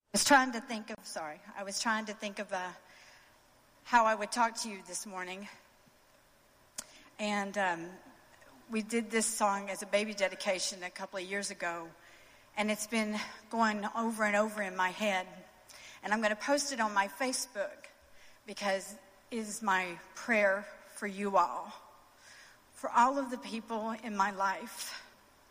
I was trying to think of how I would talk to you this morning. And we did this song as a baby dedication a couple of years ago. And it's been going over and over in my head. And I'm going to post it on my Facebook because it is my prayer for you all, for all of the people in my life.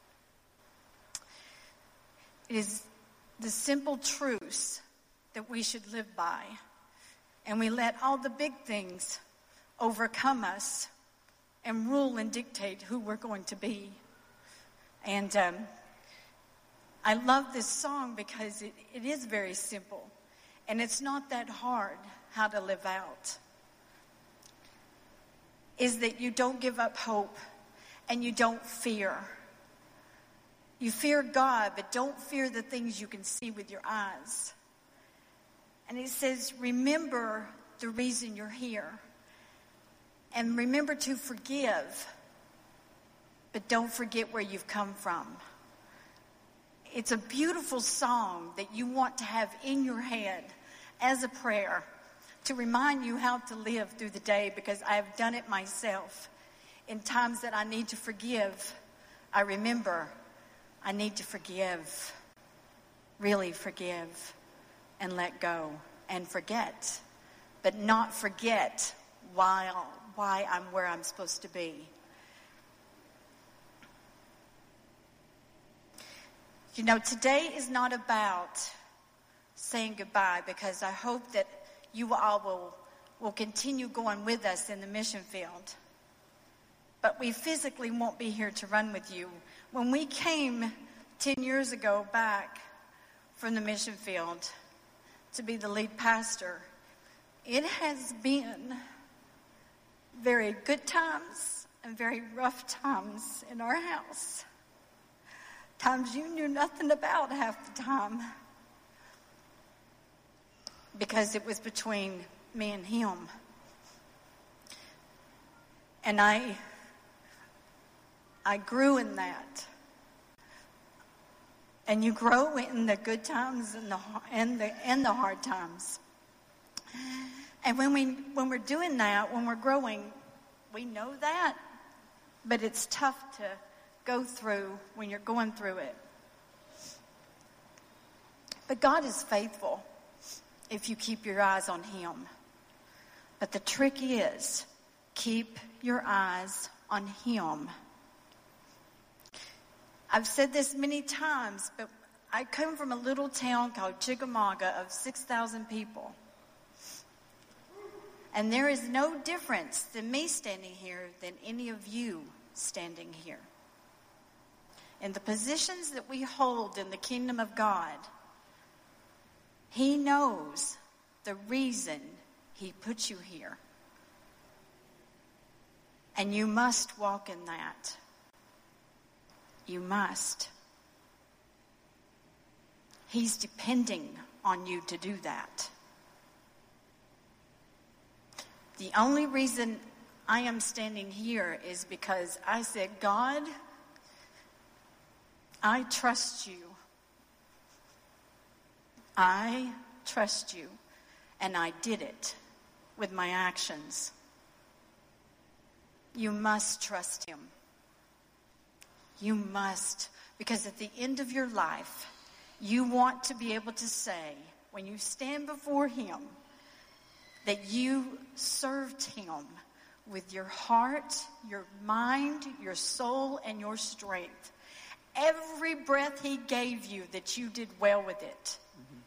It is the simple truths that we should live by. And we let all the big things overcome us and rule and dictate who we're going to be. And I love this song because it is very simple. And it's not that hard how to live out. Is that you don't give up hope and you don't fear. You fear God, but don't fear the things you can see with your eyes. And it says, remember the reason you're here. And remember to forgive, but don't forget where you've come from. It's a beautiful song that you want to have in your head as a prayer to remind you how to live through the day, because I have done it myself. In times that I need to forgive, I remember I need to forgive, really forgive, and let go and forget, but not forget why I'm where I'm supposed to be. You know, today is not about saying goodbye, because I hope that you all will continue going with us in the mission field. But we physically won't be here to run with you. When we came 10 years ago back from the mission field to be the lead pastor, it has been very good times and very rough times in our house. Times you knew nothing about half the time, because it was between me and him. And I grew in that. And you grow in the good times and the hard times. And when we're doing that, when we're growing, we know that. But it's tough to go through when you're going through it. But God is faithful if you keep your eyes on Him. But the trick is, keep your eyes on Him. I've said this many times, but I come from a little town called Chickamauga of 6,000 people. And there is no difference than me standing here than any of you standing here. In the positions that we hold in the kingdom of God, He knows the reason He put you here. And you must walk in that. You must. He's depending on you to do that. The only reason I am standing here is because I said, God, I trust you. I trust you. And I did it with my actions. You must trust Him. You must. Because at the end of your life, you want to be able to say, when you stand before Him, that you served Him with your heart, your mind, your soul, and your strength. Every breath He gave you, that you did well with it. Mm-hmm.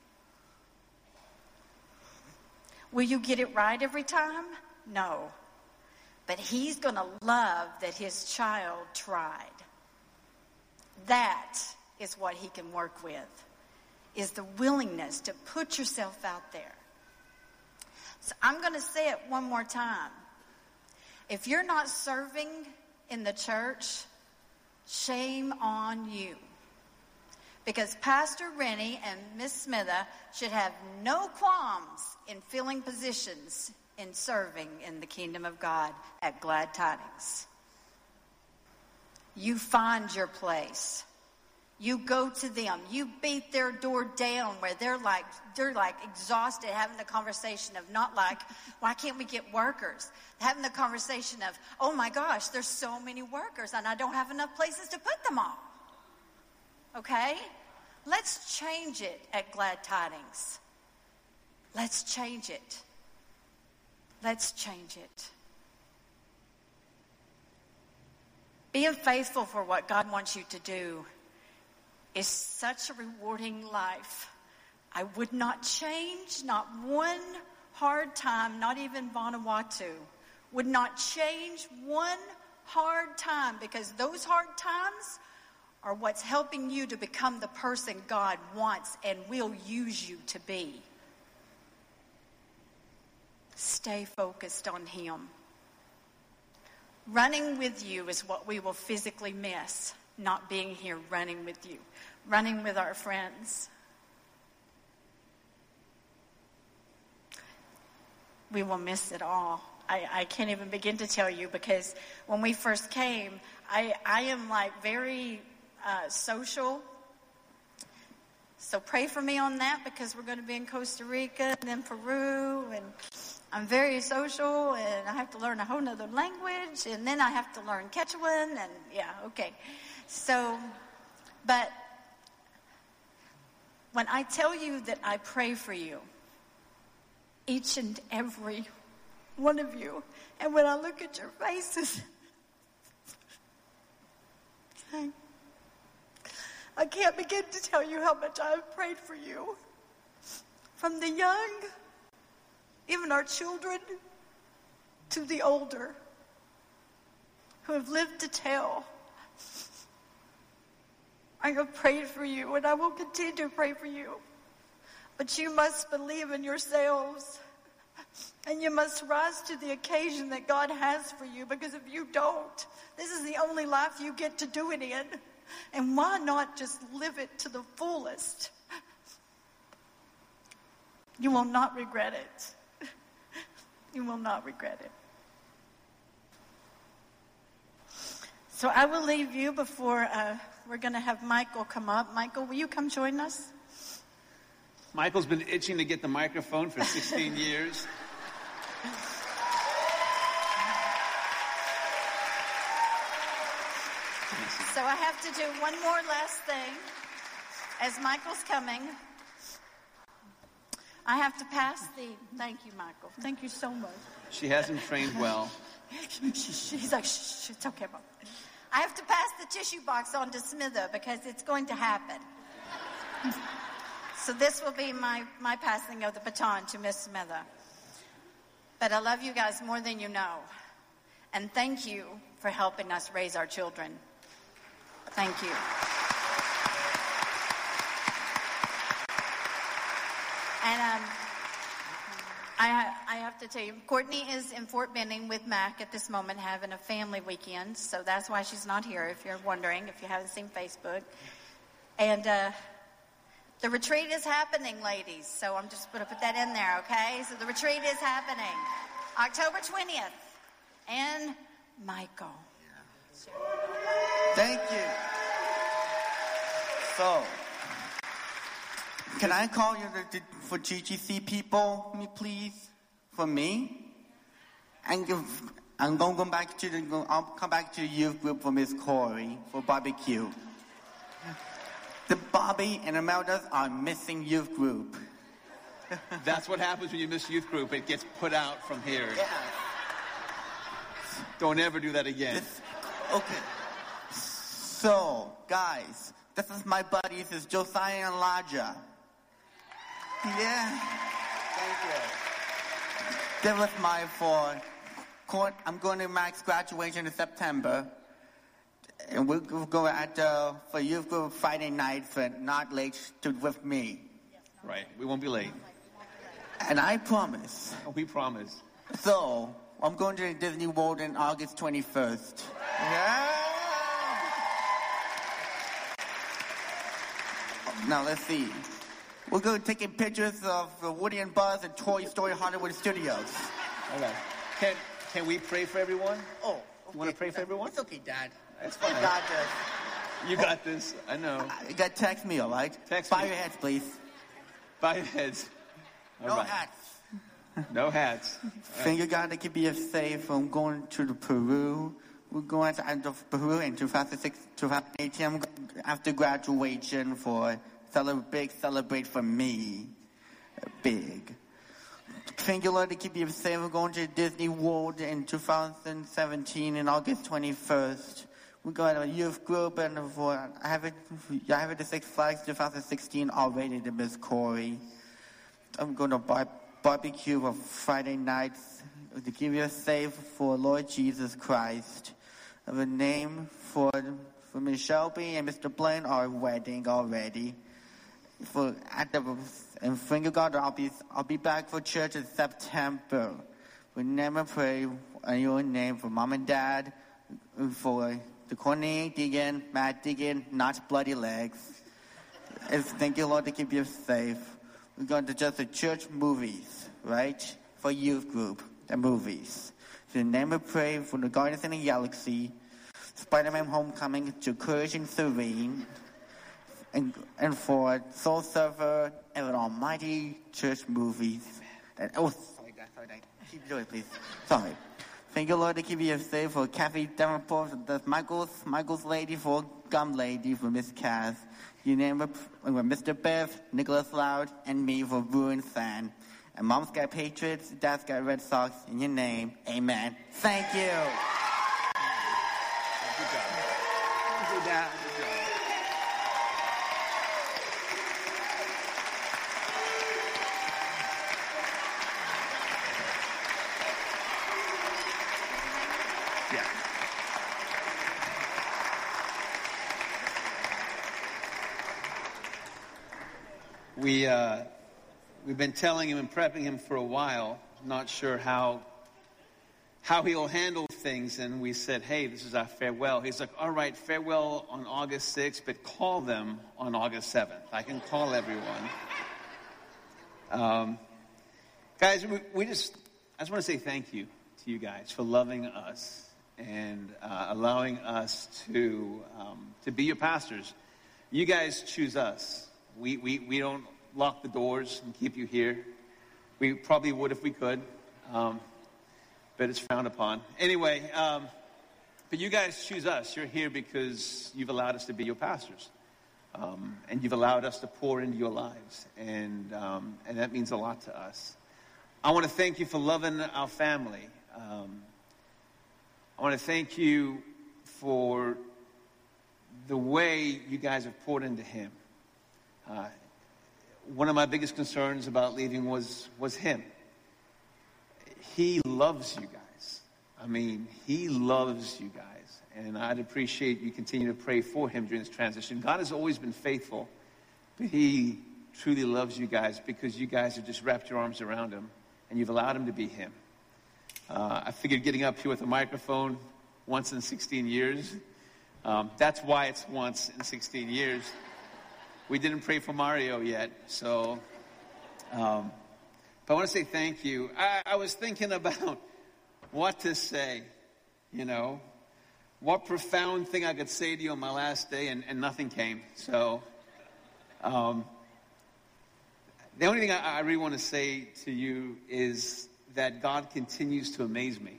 Will you get it right every time? No. But He's going to love that His child tried. That is what He can work with, is the willingness to put yourself out there. So I'm going to say it one more time. If you're not serving in the church, shame on you. Because Pastor Rennie and Miss Smitha should have no qualms in filling positions in serving in the kingdom of God at Glad Tidings. You find your place. You go to them. You beat their door down where they're like exhausted, having the conversation of not like, why can't we get workers? Having the conversation of, oh my gosh, there's so many workers and I don't have enough places to put them all. Okay? Let's change it at Glad Tidings. Let's change it. Let's change it. Being faithful for what God wants you to do is such a rewarding life. I would not change, not one hard time, not even Vanuatu, would not change one hard time, because those hard times are what's helping you to become the person God wants and will use you to be. Stay focused on Him. Running with you is what we will physically miss, not being here running with you, running with our friends. We will miss it all. I can't even begin to tell you, because when we first came, I am like very social. So pray for me on that, because we're going to be in Costa Rica and then Peru, and I'm very social, and I have to learn a whole nother language, and then I have to learn Quechuan, and yeah, okay. So, but when I tell you that I pray for you, each and every one of you, and when I look at your faces, I can't begin to tell you how much I've prayed for you. From the young, even our children, to the older, who have lived to tell. I have prayed for you, and I will continue to pray for you. But you must believe in yourselves, and you must rise to the occasion that God has for you, because if you don't, this is the only life you get to do it in. And why not just live it to the fullest? You will not regret it. You will not regret it. So I will leave you before we're going to have Michael come up. Michael, will you come join us? Michael's been itching to get the microphone for 16 years. So I have to do one more last thing. As Michael's coming, I have to pass the... Thank you, Michael. Thank you so much. She hasn't trained well. She's like, shh, it's okay, Mom. I have to pass the tissue box on to Smitha, because it's going to happen. So this will be my passing of the baton to Miss Smitha. But I love you guys more than you know. And thank you for helping us raise our children. Thank you. And I have to tell you, Courtney is in Fort Benning with Mac at this moment, having a family weekend. So that's why she's not here, if you're wondering, if you haven't seen Facebook. And the retreat is happening, ladies. So I'm just going to put that in there, okay? So the retreat is happening October 20th. And Michael. Thank you. So, can I call you for GGC people, please? For me? And I'm going to go back to I'll come back to the youth group for Miss Corey for barbecue. The Bobby and Imeldas are missing youth group. That's what happens when you miss youth group. It gets put out from here. Yeah. Don't ever do that again. Okay. So, guys, this is my buddies. This is Josiah and Elijah. Yeah. Thank you. That was my court. I'm going to Mac's graduation in September. And we'll go for youth group Friday night, for not late with me. Right. We won't be late. And I promise. We promise. So, I'm going to Disney World on August 21st. Yeah. Now, let's see. We're going to take pictures of Woody and Buzz at Toy Story Hollywood Studios. All right. Can we pray for everyone? Oh, okay. You want to pray for everyone? It's okay, Dad. That's fine. God, You got this. I know. You got to text me, all right? Text Bow me. your heads, please. Bow your heads. All No right. hats. No hats. Thank you, God, to keep you safe from going to the Peru. We're going to Peru in 2018. I'm going after graduation for celebrate for me. Big. Thank you, Lord, to keep you safe. We're going to Disney World in 2017 on August 21st. We're going to a youth group, and I have it to Six Flags 2016 already to Miss Corey. I'm going to barbecue for Friday nights to keep you safe for Lord Jesus Christ. I have a name for Miss Shelby and Mr. Blaine are wedding already. And thank you, God, I'll be back for church in September. We never pray in your name for Mom and Dad, for the Courtney Deegan, Matt Deegan, not bloody legs. And thank you, Lord, to keep you safe. We're going to just the church movies, right? For youth group, the movies. So in the name of pray for the Guardians of the Galaxy, Spider-Man Homecoming, to Courage and Serene, and for Soul Surfer and the Almighty Church movies. Sorry, keep doing it, please. Sorry. Thank you, Lord, to keep you safe for Kathy Davenport, the Michael's lady, for Gum Lady, for Miss Cass. You name it, Mr. Bev, Nicholas Loud, and me for Ruined Fan. And Mom's got Patriots, Dad's got Red Sox, in your name, amen. Thank you. Good job. Good job. Yeah. We've been telling him and prepping him for a while, not sure how he'll handle things, and we said, hey, this is our farewell. He's like, all right, farewell on August 6th, but call them on August 7th. I can call everyone. Guys, I just want to say thank you to you guys for loving us and allowing us to be your pastors. You guys choose us. We don't lock the doors and keep you here. We probably would if we could, but it's frowned upon. Anyway, but you guys choose us. You're here because you've allowed us to be your pastors, and you've allowed us to pour into your lives, and that means a lot to us. I want to thank you for loving our family. I want to thank you for the way you guys have poured into him. One of my biggest concerns about leaving was him. He loves you guys. I mean, he loves you guys. And I'd appreciate you continue to pray for him during this transition. God has always been faithful, but he truly loves you guys because you guys have just wrapped your arms around him and you've allowed him to be him. I figured getting up here with a microphone once in 16 years, that's why it's once in 16 years. We didn't pray for Mario yet, so, but I want to say thank you. I was thinking about what to say, what profound thing I could say to you on my last day, and nothing came. So, the only thing I really want to say to you is that God continues to amaze me.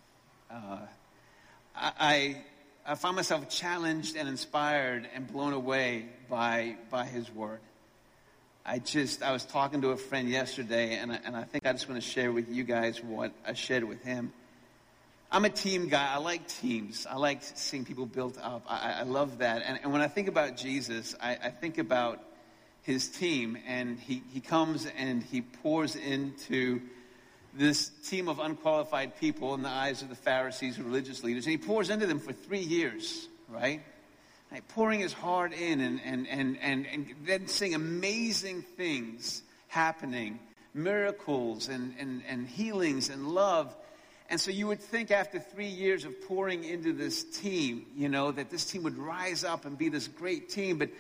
I find myself challenged and inspired and blown away by his word. I was talking to a friend yesterday, and I think I just want to share with you guys what I shared with him. I'm a team guy. I like teams. I like seeing people built up. I love that. And when I think about Jesus, I think about his team, and he comes and he pours into this team of unqualified people in the eyes of the Pharisees and religious leaders, and he pours into them for 3 years, right? Pouring his heart in and then seeing amazing things happening, miracles and healings and love. And so you would think after 3 years of pouring into this team, that this team would rise up and be this great team. But,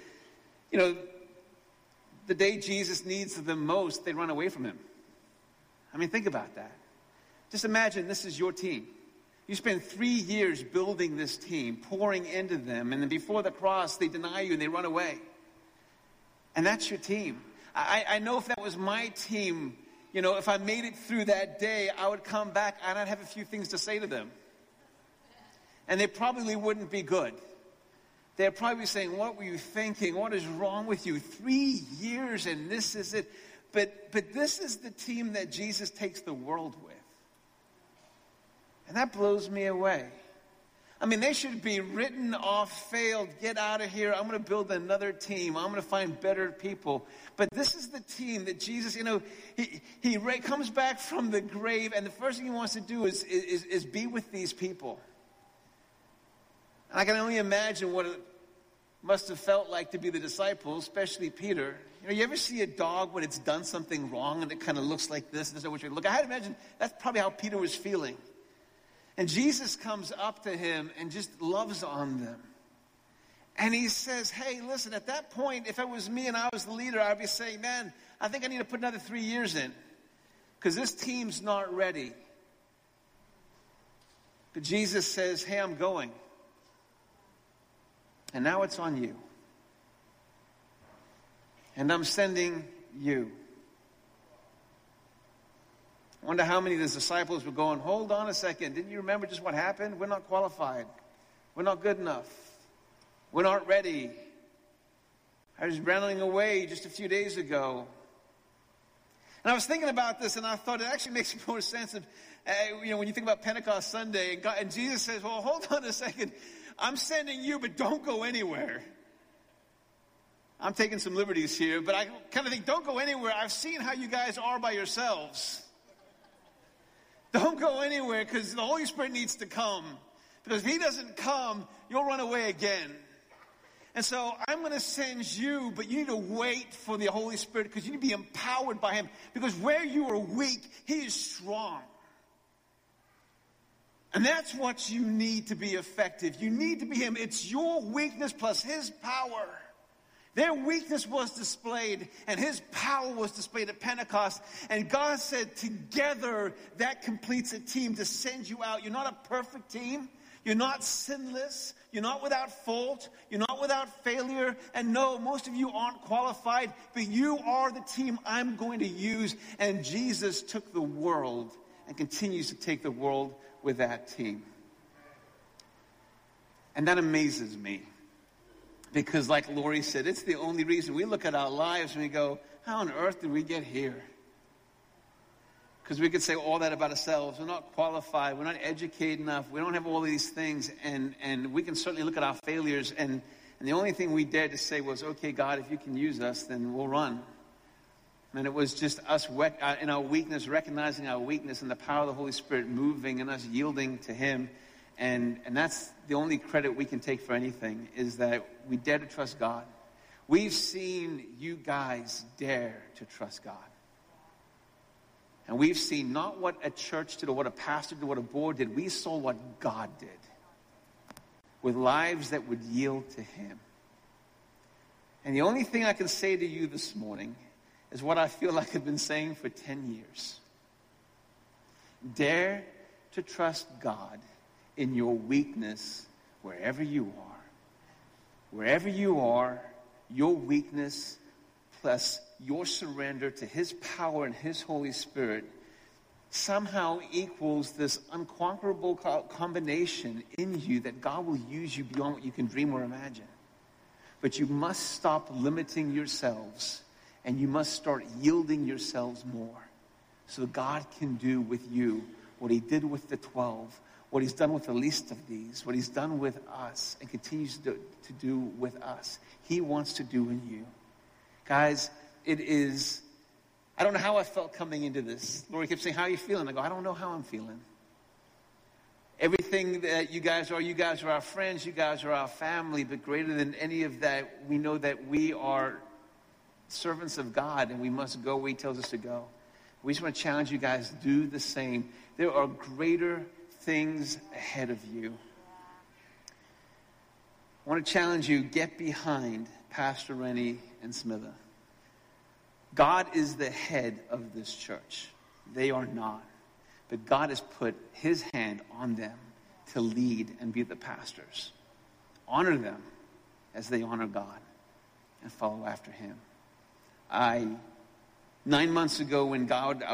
the day Jesus needs them most, they run away from him. I mean, think about that. Just imagine this is your team. You spend 3 years building this team, pouring into them, and then before the cross, they deny you and they run away. And that's your team. I know if that was my team, you know, if I made it through that day, I would come back and I'd have a few things to say to them. And they probably wouldn't be good. They'd probably be saying, what were you thinking? What is wrong with you? 3 years and this is it. But this is the team that Jesus takes the world with. And that blows me away. I mean, they should be written off, failed, get out of here. I'm going to build another team. I'm going to find better people. But this is the team that Jesus, you know, he comes back from the grave, and the first thing he wants to do is be with these people. And I can only imagine what it must have felt like to be the disciples, especially Peter. You know, you ever see a dog when it's done something wrong and it kind of looks like this? This is what you look. I had to imagine that's probably how Peter was feeling. And Jesus comes up to him and just loves on them. And he says, hey, listen, at that point, if it was me and I was the leader, I'd be saying, man, I think I need to put another 3 years in because this team's not ready. But Jesus says, hey, I'm going. And now it's on you. And I'm sending you. I wonder how many of the disciples were going, hold on a second. Didn't you remember just what happened? We're not qualified. We're not good enough. We're not ready. I was running away just a few days ago. And I was thinking about this, and I thought it actually makes more sense of, you know, when you think about Pentecost Sunday, and Jesus says, well, hold on a second. I'm sending you, but don't go anywhere. I'm taking some liberties here, but I kind of think, don't go anywhere. I've seen how you guys are by yourselves. Don't go anywhere because the Holy Spirit needs to come. Because if he doesn't come, you'll run away again. And so I'm going to send you, but you need to wait for the Holy Spirit because you need to be empowered by him. Because where you are weak, he is strong. And that's what you need to be effective. You need to be him. It's your weakness plus his power. Their weakness was displayed and his power was displayed at Pentecost. And God said, together, that completes a team to send you out. You're not a perfect team. You're not sinless. You're not without fault. You're not without failure. And no, most of you aren't qualified, but you are the team I'm going to use. And Jesus took the world and continues to take the world with that team. And that amazes me. Because like Lori said, it's the only reason we look at our lives and we go, how on earth did we get here? Because we could say all that about ourselves. We're not qualified. We're not educated enough. We don't have all these things. And we can certainly look at our failures. And the only thing we dared to say was, okay, God, if you can use us, then we'll run. And it was just us in our weakness, recognizing our weakness and the power of the Holy Spirit moving and us yielding to him. And that's the only credit we can take for anything, is that we dare to trust God. We've seen you guys dare to trust God. And we've seen not what a church did or what a pastor did or what a board did. We saw what God did with lives that would yield to him. And the only thing I can say to you this morning is what I feel like I've been saying for 10 years. Dare to trust God in your weakness, wherever you are. Wherever you are, your weakness plus your surrender to his power and his Holy Spirit somehow equals this unconquerable combination in you that God will use you beyond what you can dream or imagine. But you must stop limiting yourselves and you must start yielding yourselves more so God can do with you what he did with the 12, what he's done with the least of these, what he's done with us and continues to do with us. He wants to do in you. Guys, it is, I don't know how I felt coming into this. Lori kept saying, how are you feeling? I go, I don't know how I'm feeling. Everything that you guys are our friends, you guys are our family, but greater than any of that, we know that we are servants of God and we must go where he tells us to go. We just want to challenge you guys, do the same. There are greater things ahead of you. I want to challenge you, get behind Pastor Rennie and Smitha. God is the head of this church. They are not. But God has put his hand on them to lead and be the pastors. Honor them as they honor God and follow after him. 9 months ago when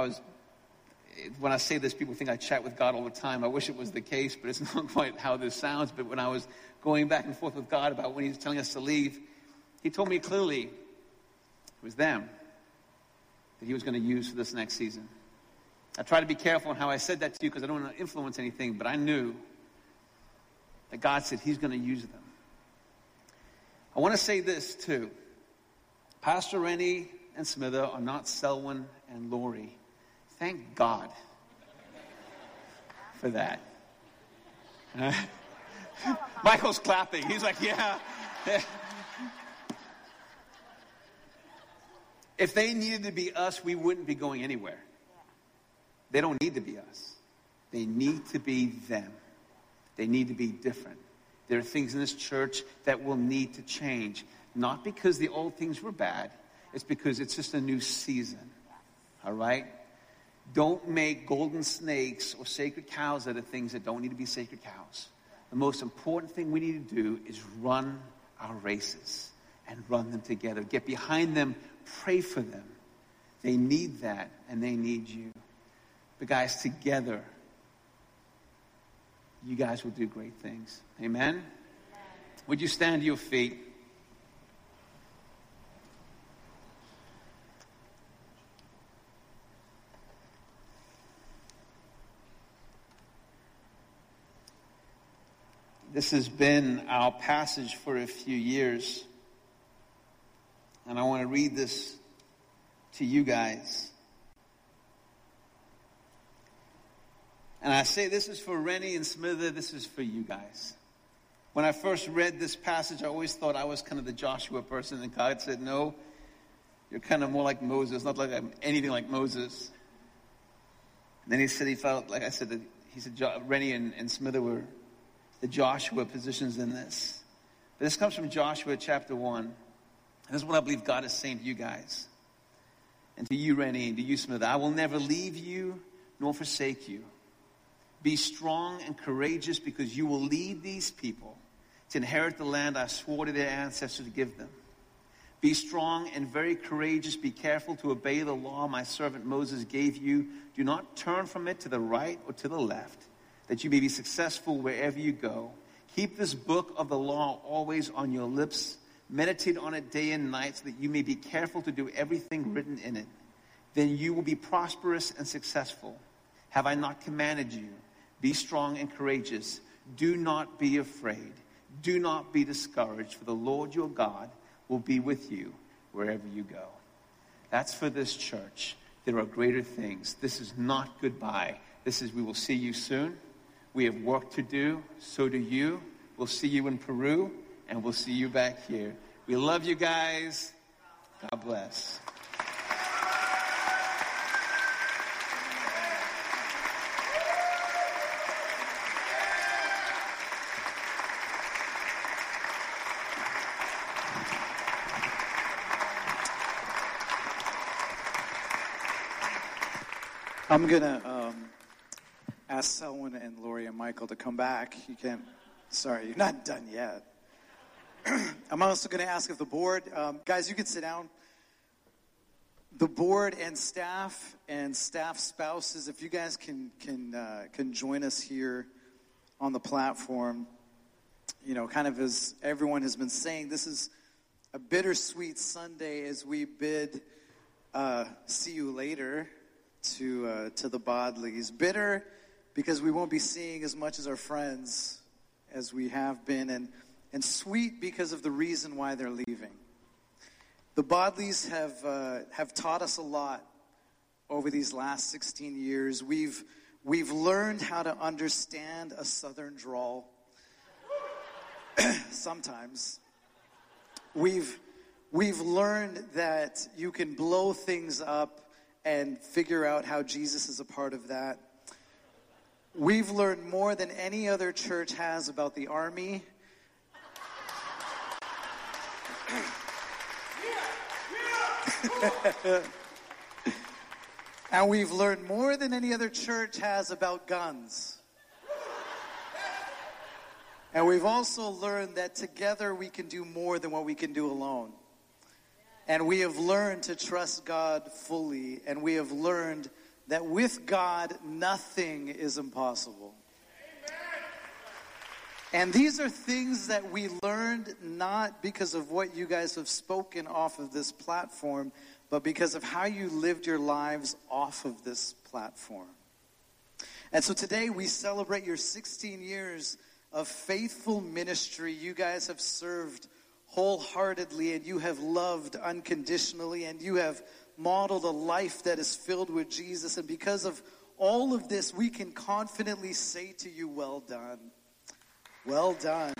I say this, people think I chat with God all the time. I wish it was the case, but it's not quite how this sounds. But when I was going back and forth with God about when he was telling us to leave, he told me clearly it was them that he was going to use for this next season. I try to be careful on how I said that to you because I don't want to influence anything, but I knew that God said he's going to use them. I want to say this too. Pastor Rennie and Smither are not Selwyn and Lori. Thank God for that. Michael's clapping. He's like, yeah. If they needed to be us, we wouldn't be going anywhere. They don't need to be us. They need to be them. They need to be different. There are things in this church that will need to change. Not because the old things were bad. It's because it's just a new season. All right? Don't make golden snakes or sacred cows out of things that don't need to be sacred cows. The most important thing we need to do is run our races and run them together. Get behind them. Pray for them. They need that, and they need you. But guys, together, you guys will do great things. Amen? Would you stand to your feet? This has been our passage for a few years. And I want to read this to you guys. And I say this is for Rennie and Smither. This is for you guys. When I first read this passage, I always thought I was kind of the Joshua person. And God said, no, you're kind of more like Moses, not like I'm anything like Moses. And then he said he felt, like I said, that he said Rennie and Smither were the Joshua positions in this. But this comes from Joshua chapter 1. And this is what I believe God is saying to you guys. And to you, Rennie, and to you, Smither. I will never leave you nor forsake you. Be strong and courageous because you will lead these people to inherit the land I swore to their ancestors to give them. Be strong and very courageous. Be careful to obey the law my servant Moses gave you. Do not turn from it to the right or to the left, that you may be successful wherever you go. Keep this book of the law always on your lips. Meditate on it day and night so that you may be careful to do everything written in it. Then you will be prosperous and successful. Have I not commanded you? Be strong and courageous. Do not be afraid. Do not be discouraged, for the Lord your God will be with you wherever you go. That's for this church. There are greater things. This is not goodbye. This is we will see you soon. We have work to do. So do you. We'll see you in Peru, and we'll see you back here. We love you guys. God bless. I'm going to ask Selwyn and Lori and Michael to come back. You're not done yet. I'm also going to ask if the board, guys, you can sit down. The board and staff spouses, if you guys can join us here on the platform. You know, kind of as everyone has been saying, this is a bittersweet Sunday as we bid see you later to the Bodleys. Bitter because we won't be seeing as much as our friends as we have been, and sweet because of the reason why they're leaving. The Bodleys have taught us a lot over these last 16 years. We've learned how to understand a Southern drawl. Sometimes. We've learned that you can blow things up and figure out how Jesus is a part of that. We've learned more than any other church has about the Army. And we've learned more than any other church has about guns. And we've also learned that together we can do more than what we can do alone. And we have learned to trust God fully. And we have learned that with God, nothing is impossible. And these are things that we learned not because of what you guys have spoken off of this platform, but because of how you lived your lives off of this platform. And so today we celebrate your 16 years of faithful ministry. You guys have served wholeheartedly, and you have loved unconditionally, and you have modeled a life that is filled with Jesus. And because of all of this, we can confidently say to you, well done. Well done.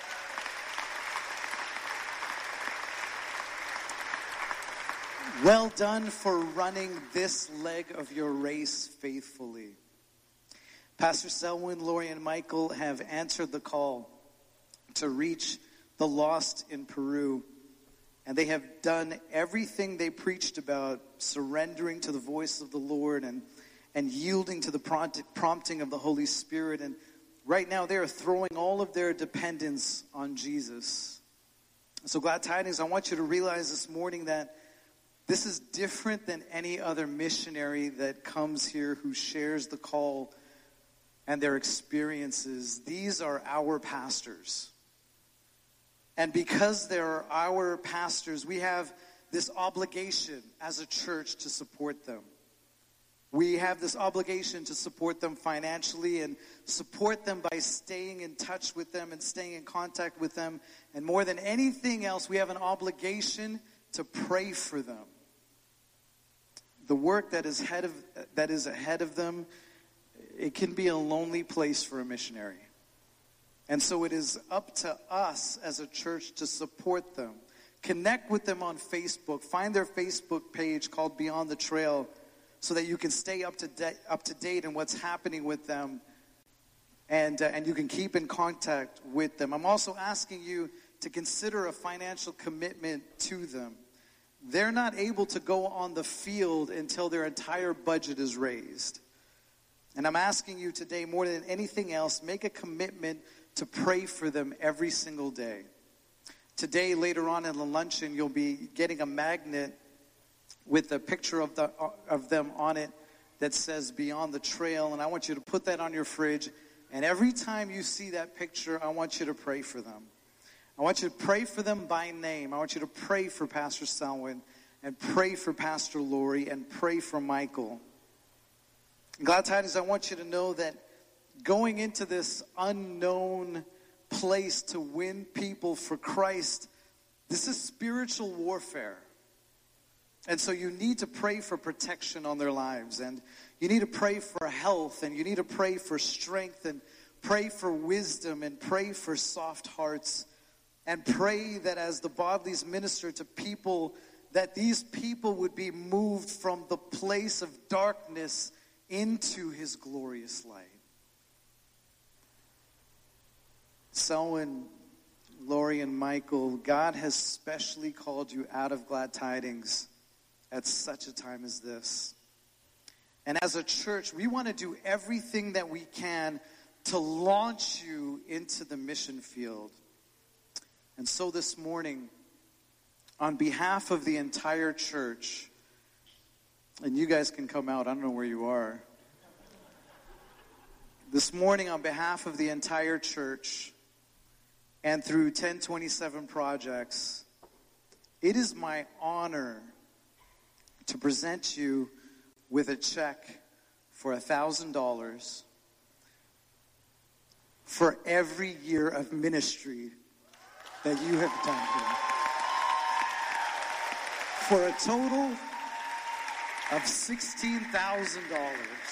Well done for running this leg of your race faithfully. Pastor Selwyn, Lori, and Michael have answered the call to reach the lost in Peru. And they have done everything they preached about, surrendering to the voice of the Lord and yielding to the prompting of the Holy Spirit. And right now they are throwing all of their dependence on Jesus. So Glad Tidings, I want you to realize this morning that this is different than any other missionary that comes here who shares the call and their experiences. These are our pastors. And because they're our pastors, we have this obligation as a church to support them. We have this obligation to support them financially and support them by staying in touch with them and staying in contact with them. And more than anything else, we have an obligation to pray for them. The work that is ahead of them, it can be a lonely place for a missionary. And so it is up to us as a church to support them. Connect with them on Facebook. Find their Facebook page called Beyond the Trail so that you can stay up to date on what's happening with them. And you can keep in contact with them. I'm also asking you to consider a financial commitment to them. They're not able to go on the field until their entire budget is raised. And I'm asking you today, more than anything else, make a commitment to pray for them every single day. Today, later on in the luncheon, you'll be getting a magnet with a picture of them on it that says Beyond the Trail. And I want you to put that on your fridge. And every time you see that picture, I want you to pray for them. I want you to pray for them by name. I want you to pray for Pastor Selwyn and pray for Pastor Lori and pray for Michael. Glad Tidings, I want you to know that going into this unknown place to win people for Christ, this is spiritual warfare. And so you need to pray for protection on their lives. And you need to pray for health. And you need to pray for strength. And pray for wisdom. And pray for soft hearts. And pray that as the Bodleys minister to people, that these people would be moved from the place of darkness into his glorious light. Selwyn, Lori, and Michael, God has specially called you out of Glad Tidings at such a time as this. And as a church, we want to do everything that we can to launch you into the mission field. And so this morning, on behalf of the entire church, and you guys can come out, I don't know where you are. This morning, on behalf of the entire church, and through 1027 Projects, it is my honor to present you with a check for $1,000 for every year of ministry that you have done here. For a total of $16,000.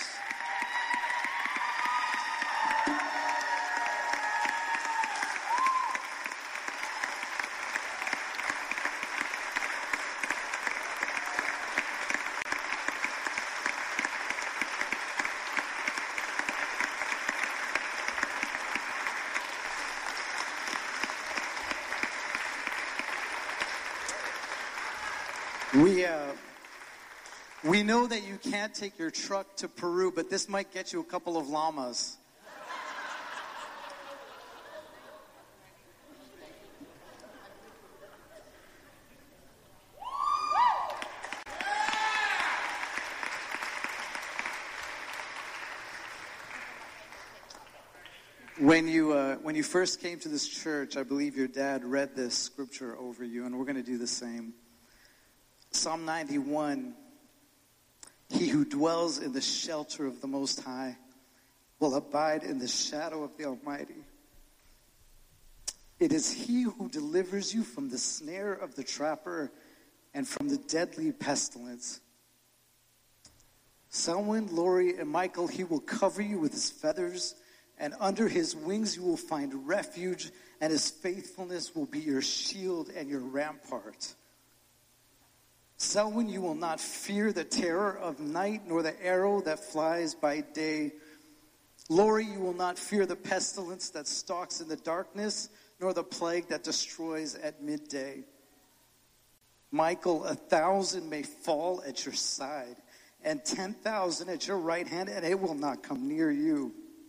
We know that you can't take your truck to Peru, but this might get you a couple of llamas. When you first came to this church, I believe your dad read this scripture over you, and we're going to do the same. Psalm 91, he who dwells in the shelter of the Most High will abide in the shadow of the Almighty. It is he who delivers you from the snare of the trapper and from the deadly pestilence. Selwyn, Lori, and Michael, he will cover you with his feathers, and under his wings you will find refuge, and his faithfulness will be your shield and your rampart. Selwyn, you will not fear the terror of night, nor the arrow that flies by day. Lori, you will not fear the pestilence that stalks in the darkness, nor the plague that destroys at midday. Michael, 1,000 may fall at your side, and 10,000 at your right hand, and it will not come near you.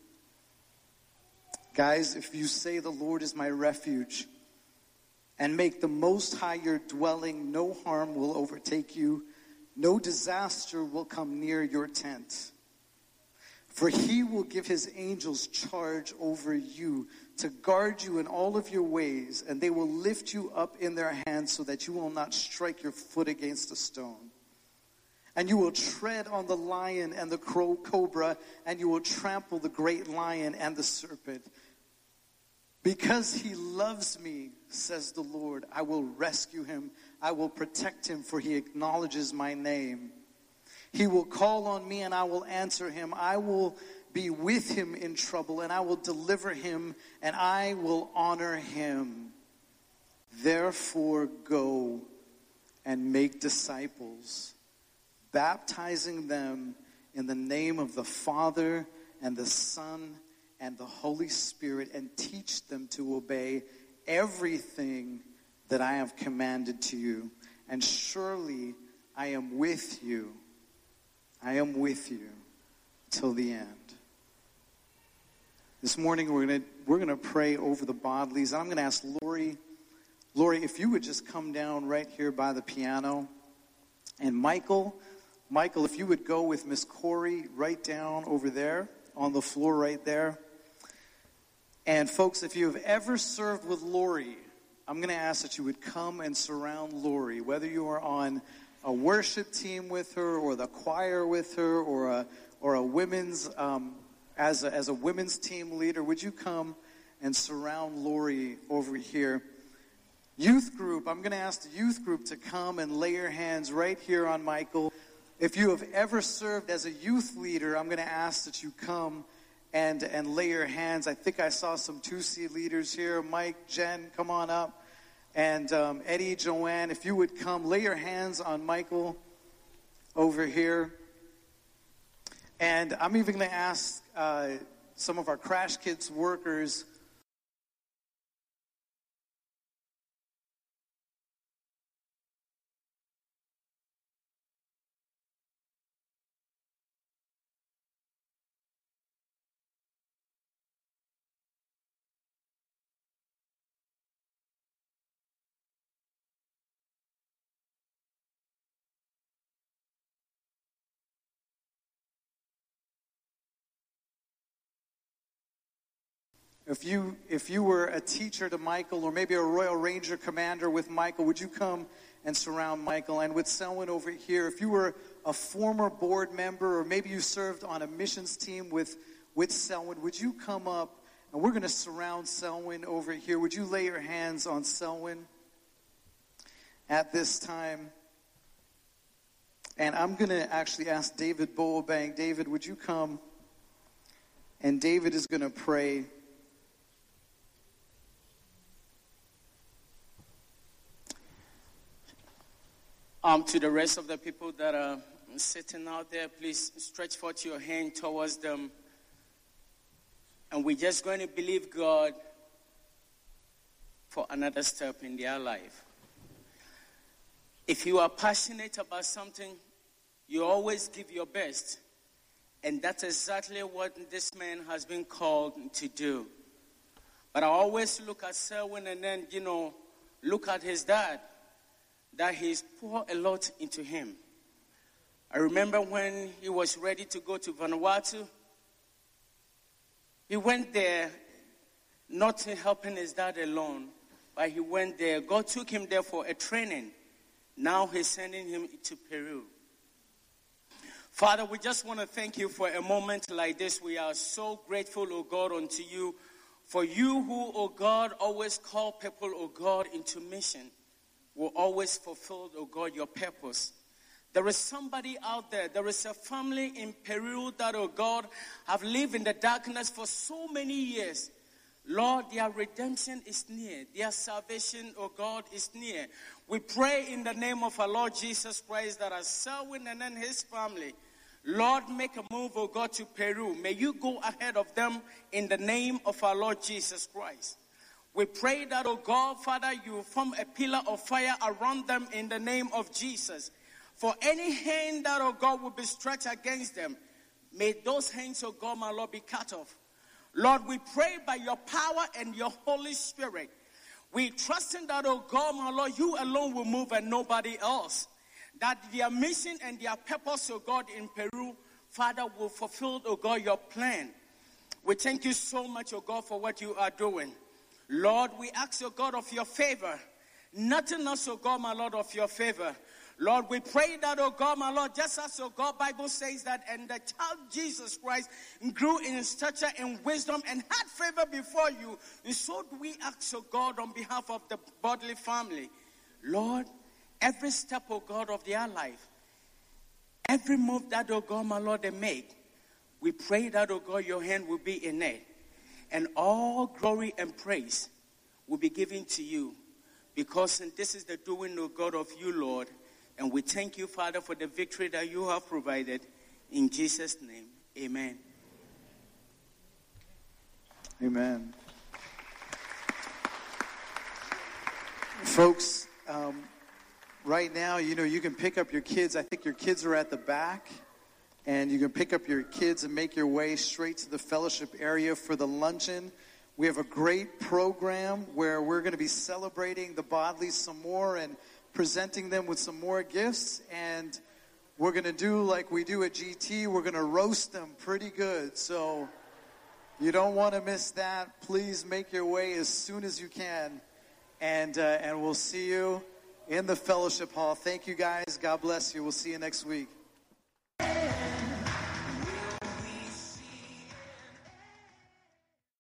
Guys, if you say the Lord is my refuge and make the Most High your dwelling, no harm will overtake you, no disaster will come near your tent. For he will give his angels charge over you to guard you in all of your ways, and they will lift you up in their hands so that you will not strike your foot against a stone. And you will tread on the lion and the cobra, and you will trample the great lion and the serpent. Because he loves me, says the Lord, I will rescue him. I will protect him, for he acknowledges my name. He will call on me, and I will answer him. I will be with him in trouble, and I will deliver him, and I will honor him. Therefore, go and make disciples, baptizing them in the name of the Father and the Son and the Holy Spirit, and teach them to obey everything that I have commanded to you. And surely I am with you. I am with you till the end. This morning we're gonna pray over the Bodleys. And I'm gonna ask Lori, if you would just come down right here by the piano. And Michael, if you would go with Miss Corey right down over there on the floor right there. And folks, if you have ever served with Lori, I'm going to ask that you would come and surround Lori, whether you are on a worship team with her, or the choir with her, or a women's as a women's team leader. Would you come and surround Lori over here? Youth group, I'm going to ask the youth group to come and lay your hands right here on Michael. If you have ever served as a youth leader, I'm going to ask that you come and lay your hands. I think I saw some 2C leaders here. Mike, Jen, come on up. And Eddie, Joanne, if you would come, lay your hands on Michael over here. And I'm even going to ask some of our Crash Kids workers. If you were a teacher to Michael, or maybe a Royal Ranger commander with Michael, would you come and surround Michael? And with Selwyn over here, if you were a former board member, or maybe you served on a missions team with Selwyn, would you come up? And we're going to surround Selwyn over here. Would you lay your hands on Selwyn at this time? And I'm going to actually ask David Boabank. David, would you come? And David is going to pray. To the rest of the people that are sitting out there, please stretch forth your hand towards them. And we're just going to believe God for another step in their life. If you are passionate about something, you always give your best. And that's exactly what this man has been called to do. But I always look at Selwyn and then, look at his dad, that he's poured a lot into him. I remember when he was ready to go to Vanuatu, he went there not helping his dad alone, but he went there. God took him there for a training. Now he's sending him to Peru. Father, we just want to thank you for a moment like this. We are so grateful, oh God, unto you. For you who, oh God, always call people, oh God, into mission, will always fulfill, oh God, your purpose. There is somebody out there, there is a family in Peru that, oh God, have lived in the darkness for so many years. Lord, their redemption is near. Their salvation, oh God, is near. We pray in the name of our Lord Jesus Christ that as Selwyn and then his family, Lord, make a move, oh God, to Peru. May you go ahead of them in the name of our Lord Jesus Christ. We pray that, oh God, Father, you form a pillar of fire around them in the name of Jesus. For any hand that, oh God, will be stretched against them, may those hands, oh God, my Lord, be cut off. Lord, we pray by your power and your Holy Spirit. We trust in that, oh God, my Lord, you alone will move and nobody else. That their mission and their purpose, oh God, in Peru, Father, will fulfill, oh God, your plan. We thank you so much, oh God, for what you are doing. Lord, we ask, oh God, of your favor. Nothing else, oh God, my Lord, of your favor. Lord, we pray that, oh God, my Lord, just as, oh God, Bible says that, and the child Jesus Christ grew in stature and wisdom and had favor before you, and so do we ask, oh God, on behalf of the bodily family. Lord, every step, oh God, of their life, every move that, oh God, my Lord, they make, we pray that, oh God, your hand will be in it. And all glory and praise will be given to you. Because this is the doing, oh God, of you, Lord. And we thank you, Father, for the victory that you have provided. In Jesus' name, amen. Amen. Folks, right now, you can pick up your kids. I think your kids are at the back. And you can pick up your kids and make your way straight to the fellowship area for the luncheon. We have a great program where we're going to be celebrating the Bodleys some more and presenting them with some more gifts. And we're going to do like we do at GT. We're going to roast them pretty good. So you don't want to miss that. Please make your way as soon as you can. And we'll see you in the fellowship hall. Thank you, guys. God bless you. We'll see you next week.